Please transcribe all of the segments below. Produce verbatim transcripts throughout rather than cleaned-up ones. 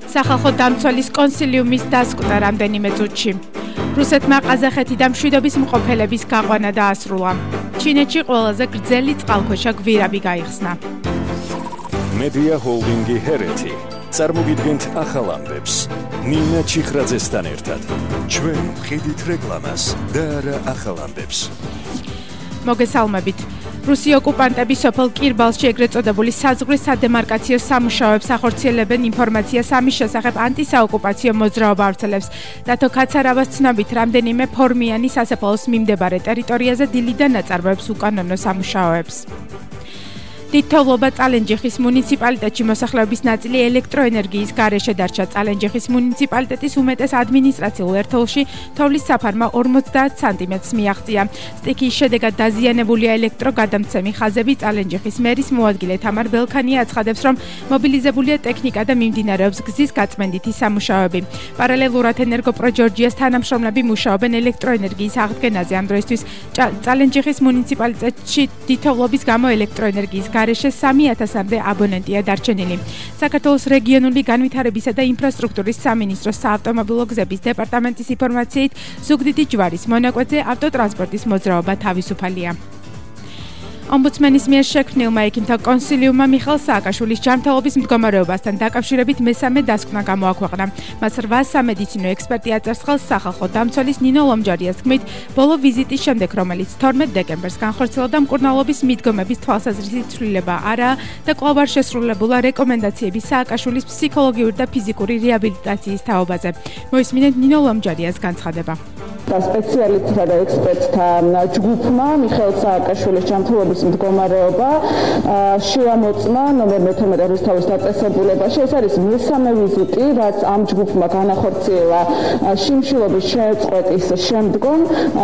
სახალხო დამცველის კონსილიუმის დასკვნა რამდენიმე წუთში. რუსეთმა ყაზახეთიდან მშვიდობის მყოფელების გაყვანა დაასრულა. ჩინეთში ყველაზე გრძელი წყალქვეშა გვირაბი გაიხსნა. მედია ჰოლდინგი ჰერეთი წარმოგიდგენთ ახალ ამბებს. ნინა ჩიხრაძესთან ერთად. ჩვენ ვხედით რეკლამას და არა ახალ ამბებს. მოგესალმებით. რუსი ოკუპანტები სოფელ კირბალში ეგრეთ წოდებული საზღვრის სადემარკაციო სამუშაოებს ახორციელებენ ინფორმაციას ამის შესახებ ანტისაოკუპაციო მოძრაობა ავრცელებს. დათო ქაცარავას ცნობით, რამდენიმე ფორმიანი სასაფლაოს მიმდებარე ტერიტორიაზე დილიდან აწარმოებს უკანონო სამუშაოებს. დიდთოვლობა წალენჯიხის მუნიციპალიტეტში მოსახლეობის ნაწილი ელექტროენერგიის გარეშე დარჩა. წალენჯიხის მუნიციპალიტეტის უმეტეს ადმინისტრაციულ ერთეულში თოვლის საფარმა ორმოცდაათ სანტიმეტრს მიაღწია. სტიქიის შედეგად დაზიანებულია ელექტროგადამცემი ხაზები. წალენჯიხის მერის მოადგილე თამარ ბელქანია აცხადებს, რომ მობილიზებულია ტექნიკა და მიმდინარეობს გზის გაწმენდითი სამუშაოები. პარალელურად ენერგოპრო ჯორჯიას თანამშრომლები მუშაობენ ელექტროენერგიის აღდგენაზე. ამ დროისთვის წალენჯიხის მუნიციპალიტეტში დიდთოვლობის გამო ელექტროენერგიის გარეშე სამი ათასამდე აბონენტია დარჩენილი. საქართველოს რეგიონული განვითარებისა და ინფრასტრუქტურის სამინისტროს საავტომობილო გზების დეპარტამენტის ინფორმაციით, ზუგდიდი ჯვარის მონაკვეთზე ავტოტრანსპორტის მოძრაობა თავისუფალია. ომბუდსმენის მიერ შექმნილმა ექიმთა კონსილიუმმა მიხეილ სააკაშვილის ჯანმრთელობის მდგომარეობასთან დაკავშირებით მესამე დასკვნა გამოაქვეყნა. მას რვა სამედიცინო ექსპერტი აწერს ხელს სახალხო დამცველის ნინო ლომჯარიას თქმით, ბოლო ვიზიტის შემდეგ, რომელიც თორმეტ დეკემბერს განხორციელდა, მკურნალობის მიდგომების თვალსაზრისით ცვლილება არაა და კვლავ არ შესრულებულა რეკომენდაციები სააკაშვილის ფსიქოლოგიური და ფიზიკური რეაბილიტაციის თაობაზე. მოისმინეთ ნინო ლომჯარიას განცხადება. სპეციალისტთა და ექსპერტთა ჯგუფმა მიხეილ სააკაშვილის ჯანმრთელობის მდგომარეობა შეამოწმა ნომერ მეთორმეტე რუსთავის დაწესებულებაში. ეს არის მესამე ვიზიტი, რაც ამ ჯგუფმა განახორციელა შიმშილობის შეწყვეტის შემდგომ.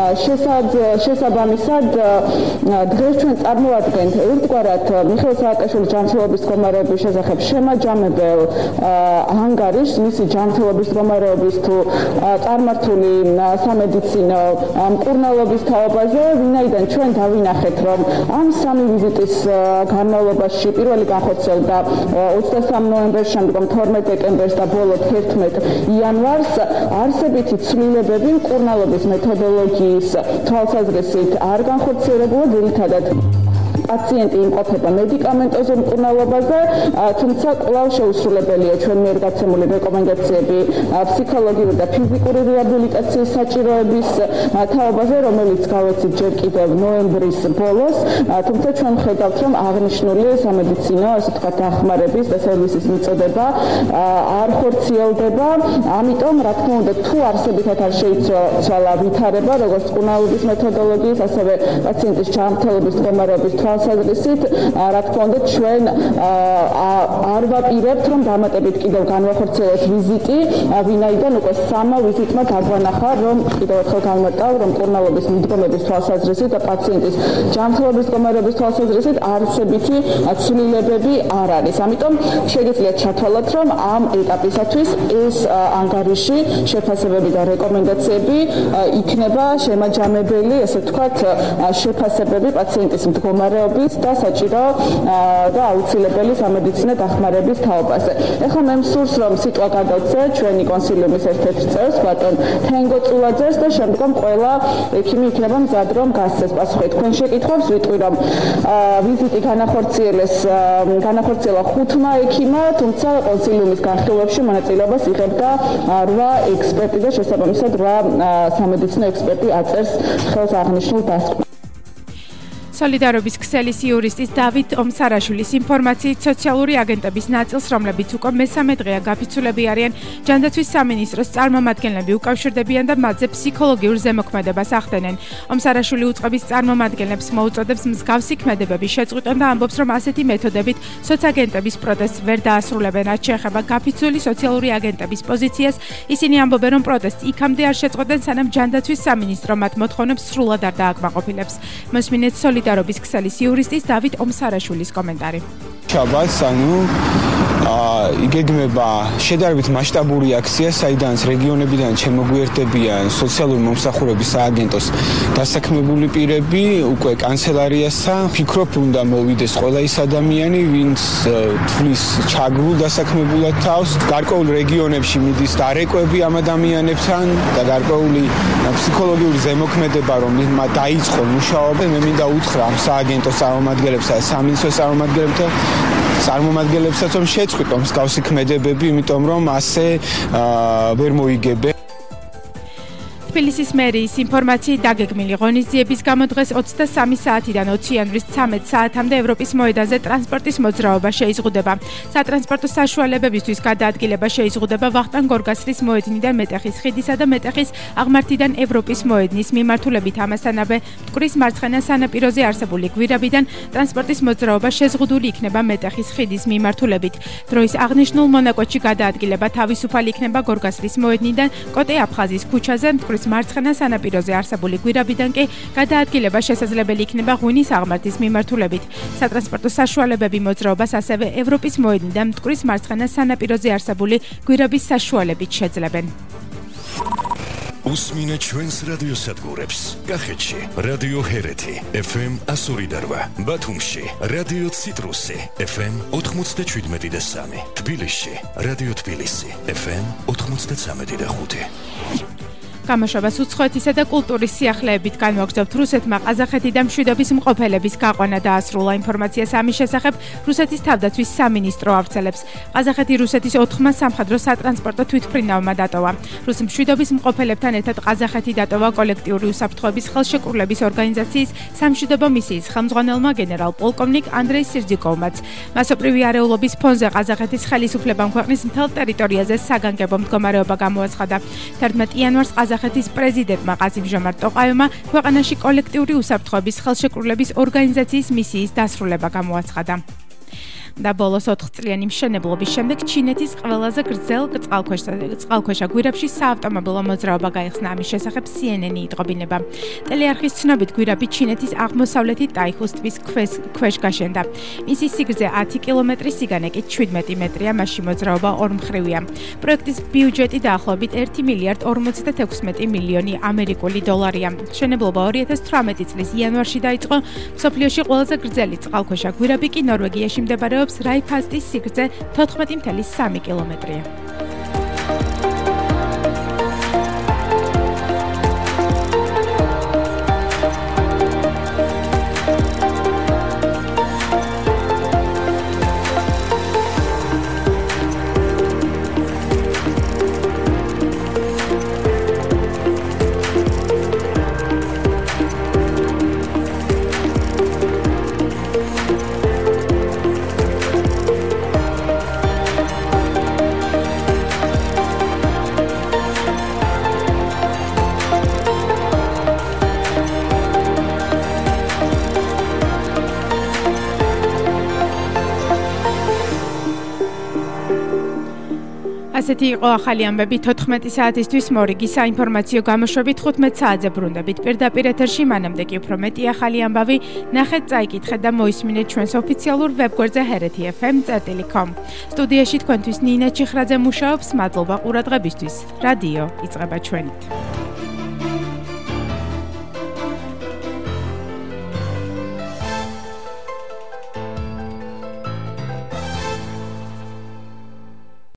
შესაბამისად, დღეს ჩვენ წარმოადგენთ ერთგვარად მიხეილ სააკაშვილის ჯანმრთელობის მდგომარეობის შესახებ შემაჯამებელ ანგარიშს, მისი ჯანმრთელობის მდგომარეობის თუ წარმართული სამედიცინო მკურნალობის თაობაზე, ვინაიდან ჩვენ დავინახეთ, რომ ამ სამი ვიზიტის განმავლობაში პირველი განხორციელდა ოცდასამ ნოემბერს, შემდგომ თორმეტ დეკემბერს და ბოლო თერთმეტ იანვარს, არსებითი ცვლილებები მკურნალობის მეთოდოლოგიის თვალსაზრისით არ განხორციელებულა, ძირითადად პაციენტი იმყოფება მედიკამენტოზურ მკურნალობაზე, თუმცა კვლავ შეუსრულებელია ჩვენ მიერ გაცემული რეკომენდაციები ფსიქოლოგიური და ფიზიკური რეაბილიტაციის საჭიროების თაობაზე, რომელიც გავეცით ჯერ კიდევ ნოემბრის ბოლოს, თუმცა ჩვენ ხედავთ, რომ აღნიშნული სამედიცინო, ასე ვთქვათ, დახმარების და სერვისის მიწოდება არ ხორციელდება. ამიტომ, რა თქმა უნდა, თუ არსებითად არ შეიცვალა ვითარება, როგორც მკურნალობის მეთოდოლოგიის, ასევე პაციენტის ჯანმრთელობის მდგომარეობის თვალსაზრისით, რა თქმა უნდა, ჩვენ არ ვაპირებთ, რომ დამატებით კიდევ განვახორციელოთ ვიზიტი, ვინაიდან უკვე სამა ვიზიტმა დაგვანახა, რომ კიდევ ერთხელ განმარტავ, რომ მკურნალობის მიდგომების თვალსაზრისით და პაციენტის ჯანმრთელობის მდგომარეობის თვალსაზრისით არსებითი ცვლილებები არ არის. ამიტომ შეგიძლიათ ჩათვალოთ, რომ ამ ეტაპისათვის ეს ანგარიში, შეფასებები და რეკომენდაციები იქნება შემაჯამებელი, ესე ვთქვათ, შეფასებები პაციენტის მდგომარეობის და საჭირო და აუცილებელი სამედიცინო დახმარების თაობაზე. ეხლა მე მსურს, რომ სიტყვა გადავცე ჩვენი კონსილიუმის ერთ-ერთ წევრს, ბატონ თენგო წულაძეს და შემდგომ ყველა ექიმი იქნება მზად, რომ გასცეს პასუხი თქვენ შეკითხვებს. ვიტყვი, რომ ვიზიტი განახორციელეს განახორციელა ხუთმა ექიმმა, თუმცა კონსილიუმის განხილვებში მონაწილეობას იღებდა რვა ექსპერტი და შესაბამისად რვა სამედიცინო ექსპერტი აწერს ხელს აღნიშნულ დასკვნას. სოლიდარობის ქსელის იურისტის დავით ომსარაშვილის ინფორმაციით, სოციალური აგენტების ნაწილს, რომლებიც უკვე მესამე დღეა გაფიცულები არიან, ჯანდაცვის სამინისტროს წარმომადგენლები უკავშირდებიან და მათზე ფსიქოლოგიურ ზემოქმედებას ახდენენ. ომსარაშვილი უწყების წარმომადგენლებს მოუწოდებს მსგავსი ქმედებების შეწყვეტან და ამბობს, რომ ასეთი მეთოდებით სოცაგენტების პროტესტს ვერ დაასრულებენ. რაც შეეხება გაფიცული სოციალური აგენტების პოზიციას, ისინი ამბობენ, რომ პროტესტს იქამდე არ შეწყვეტენ, სანამ ჯანდაცვის სამინისტრო მათ მოთხოვნებს სრულად არ დააკმაყოფილებს. მოსმინეთ სოლიდარობის ქსელის იურისტის დავით ომსარაშვილის კომენტარი. ჩაბას, ანუ იგეგმება შედარებით მასშტაბური აქცია, საიდანაც რეგიონებიდან შემოგვიერთდებიან სოციალური მომსახურების სააგენტოს დასაქმებული პირები, უკვე კანცელარიასთან. Ფიქრობ, უნდა მოვიდეს ყველა ის ადამიანი, ვინც თვლის ჩაგრულ დასაქმებულად თავს. გარკვეულ რეგიონებში მიდის დარეკვები ამ ადამიანებთან და გარკვეული ფსიქოლოგიური ზემოქმედება, რომ მათ დაიწყო მუშაობა. მე მინდა უთხრა ამ სააგენტოს წარმომადგენლებსა და სამინისტროს წარმომადგენლებთან წარმომადგენლებსაც, რომ შეწყვიტონ მსგავსი ქმედებები, იმიტომ რომ ასე ვერ მოიგებენ. თბილისის მერიის ინფორმაციით დაგეგმილი ღონისძიების გამო დღეს ოცდასამი საათიდან ოცი იანვრის ცამეტ საათამდე ევროპის მოედანზე ტრანსპორტის მოძრაობა შეიზღუდება. სატრანსპორტო საშუალებებისთვის გადაადგილება შეიზღუდება ვახტანგ გორგასლის მოედნიდან მეტეხის ხიდისა და მეტეხის აღმართიდან ევროპის მოედნის მიმართულებით. ამასთანავე მტკვრის მარცხენა სანაპიროზე არსებული გვირაბიდან ტრანსპორტის მოძრაობა შეზღუდული იქნება მეტეხის ხიდის მიმართულებით. დროის აღნიშნულ მონაკვეთში გადაადგილება თავისუფალი იქნება გორგასლის მოედნიდან კოტე აფხაზის ქუჩაზე, მტკვრის მარცხენა სანაპიროზე არსებული გვირაბიდან კი გადაადგილება შესაძლებელი იქნება ღვინის აღმართის მიმართულებით. სატრანსპორტო საშუალებები მოძრაობას ასევე ევროპის მოედნიდან მტკვრის მარცხენა სანაპიროზე არსებული გვირაბის საშუალებით შეძლებენ. უსმინე ჩვენს რადიოსადგურებს. კახეთში რადიო ჰერეთი ეფ ემ ასორი და რვა, ბათუმში რადიო ციტრუსი ეფ ემ ოთხმოცდაშვიდმეტი და სამი, თბილისში რადიო თბილისი ეფ ემ ოთხმოცდაცამეტი და ხუთი. გამოშვებას უცხოეთისა და კულტურის სიახლეებით განვაგრძობთ. რუსეთმა ყაზახეთი და მშვიდობის მყოფელების გაყვანა დაასრულა. ინფორმაციას ამის შესახებ რუსეთის თავდაცვის სამინისტრო ავრცელებს. ყაზახეთი რუსეთის ოთხმა სამხედრო სატრანსპორტო თვითმფრინავმა დატოვა. რუს მშვიდობის მყოფელებთან ერთად ყაზახეთი დატოვა კოლექტიური უსაფრთხოების ხელშეკრულების ორგანიზაციის სამშვიდობო მისიის ხელმძღვანელმა გენერალ პოლკოვნიკ ანდრეი სირძიკოვმაც. მასობრივი არეულობის ფონზე ყაზახეთის ხელისუფლებამ ქვეყნის მთელ ტერიტორიაზე საგანგებო მდგომარეობა გამოაცხადა. თერთმეტ იანვარს ყაზახეთის პრეზიდენტმა ყაზიმ ჟომართ ტოყაევმა ქვეყანაში კოლექტიური უსაფრთხოების ხელშეკრულების ორგანიზაციის მისიის დასრულება გამოაცხადა. და ბოლოს ოთხწლიანი მშენებლობის შემდეგ ჩინეთის ყველაზე გრძელ წყალქვეშა გვირაბში საავტომობილო მოძრაობა გაიხსნა. ამის შესახებ სი ენ ენი იტყობინება. ტელეარხის ცნობით გვირაბი ჩინეთის აღმოსავლეთით ტაიხუს ტბის ქვეშ გაშენდა. მისი სიგრძე ათი კილომეტრი, სიგანე კი შვიდმეტი მეტრია, მასში მოძრაობა ორმხრივია. პროექტის ბიუჯეტი დაახლოებით ერთი მილიარდ ორმოცდათექვსმეტი მილიონი ამერიკული დოლარია. მშენებლობა ორი ათას თვრამეტი წლის იანვარში დაიწყო. მსოფლიოში ყველაზე გრძელი წყალქვეშა გვირაბი კი ნორვეგიაში მდებარეობს. რაიფასტის სიგრძე თოთხმეტი კoma სამი კილომეტრია. ასეთი იყო ახალი ამბები თოთხმეტი საათისთვის მორიგი საინფორმაციო გამოშვებით ხუთმეტ საათზე ბრუნდებით. პირდაპირ ეთერში მანამდე კი უფრო მეტი ახალი ამბავი ნახეთ, წაიკითხეთ და მოისმინეთ ჩვენს ოფიციალურ ვებგვერდზე ჰერეთი ეფ ემ წერტილი კომ. სტუდიაში თქვენთვის ნინა ჩიხრაძე მუშაობს. მადლობა ყურადღებისთვის. რადიო იწყება ჩვენით.